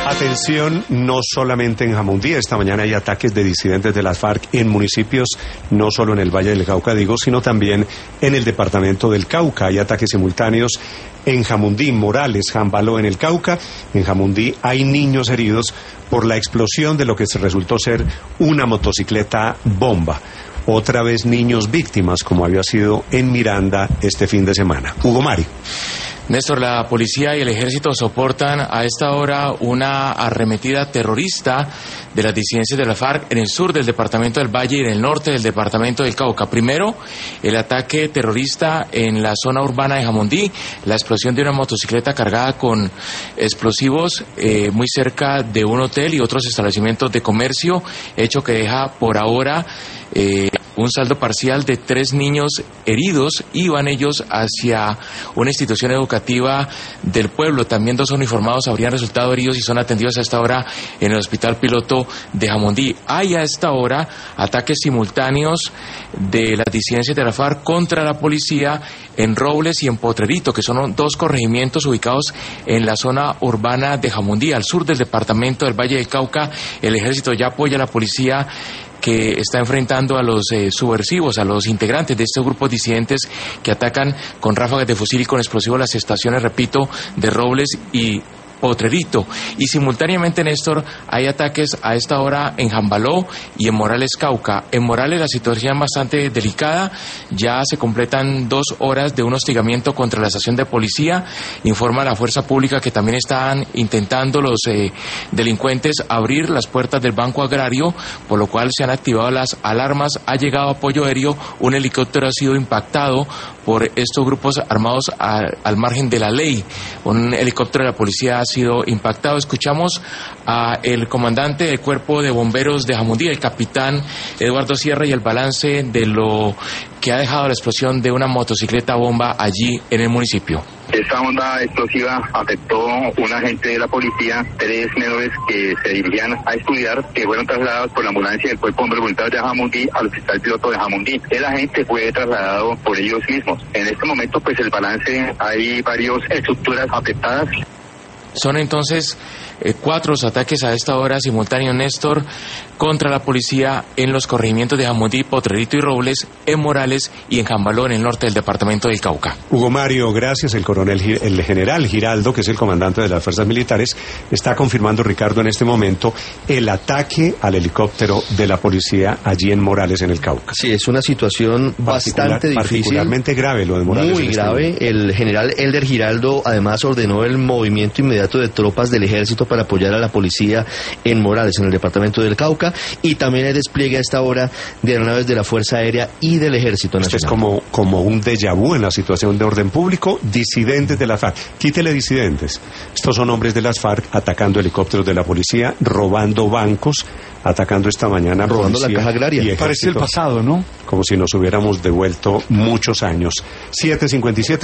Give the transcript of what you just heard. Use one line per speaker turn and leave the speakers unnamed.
Atención, no solamente en Jamundí, esta mañana hay ataques de disidentes de las FARC en municipios, no solo en el Valle del Cauca, sino también en el departamento del Cauca. Hay ataques simultáneos en Jamundí, Morales, Jambaló en el Cauca. En Jamundí hay niños heridos por la explosión de lo que se resultó ser una motocicleta bomba. Otra vez niños víctimas, como había sido en Miranda este fin de semana. Hugo Mario.
Néstor, la policía y el ejército soportan a esta hora una arremetida terrorista de las disidencias de la FARC en el sur del departamento del Valle y en el norte del departamento del Cauca. Primero, el ataque terrorista en la zona urbana de Jamundí, la explosión de una motocicleta cargada con explosivos muy cerca de un hotel y otros establecimientos de comercio, hecho que deja por ahora un saldo parcial de 3 niños heridos. Iban ellos hacia una institución educativa del pueblo. También 2 uniformados habrían resultado heridos y son atendidos a esta hora en el hospital piloto de Jamundí. Hay a esta hora ataques simultáneos de las disidencias de la FARC contra la policía en Robles y en Potrerito, que son 2 corregimientos ubicados en la zona urbana de Jamundí, al sur del departamento del Valle del Cauca. El ejército ya apoya a la policía que está enfrentando a los subversivos, a los integrantes de estos grupos disidentes que atacan con ráfagas de fusil y con explosivos las estaciones, repito, de Robles y Potrerito. Y simultáneamente, Néstor, hay ataques a esta hora en Jambaló y en Morales, Cauca. En Morales la situación es bastante delicada, ya se completan 2 horas de un hostigamiento contra la estación de policía. Informa la fuerza pública que también están intentando los delincuentes abrir las puertas del Banco Agrario, por lo cual se han activado las alarmas. Ha llegado apoyo aéreo, un helicóptero ha sido impactado por estos grupos armados al margen de la ley. Un helicóptero de la policía ha sido impactado. Escuchamos a el comandante del cuerpo de bomberos de Jamundí, el capitán Eduardo Sierra, y el balance de lo que ha dejado la explosión de una motocicleta bomba allí en el municipio.
Esta onda explosiva afectó a un agente de la policía, 3 menores que se dirigían a estudiar, que fueron trasladados por la ambulancia del cuerpo de bomberos voluntarios de Jamundí al hospital piloto de Jamundí. El agente fue trasladado por ellos mismos. En este momento, pues el balance, hay varias estructuras afectadas.
Son entonces 4 ataques a esta hora simultáneos, Néstor, contra la policía en los corregimientos de Jamundí, Potrerito y Robles, en Morales y en Jambaló, en el norte del departamento del Cauca.
Hugo Mario, gracias. El general Giraldo, que es el comandante de las fuerzas militares, está confirmando, Ricardo, en este momento el ataque al helicóptero de la policía allí en Morales, en el Cauca.
Sí, es una situación bastante difícil.
Particularmente grave lo de Morales.
Muy grave. El general Elder Giraldo además ordenó el movimiento inmediato de tropas del ejército para apoyar a la policía en Morales, en el departamento del Cauca, y también hay despliegue a esta hora de aeronaves de la Fuerza Aérea y del Ejército Nacional.
Esto es como un déjà vu en la situación de orden público. Disidentes de la FARC. Quítele disidentes. Estos son hombres de las FARC atacando helicópteros de la policía, robando bancos, atacando esta mañana
robando la caja agraria.
Parece el pasado, ¿no?
Como si nos hubiéramos devuelto muchos años. 7:57.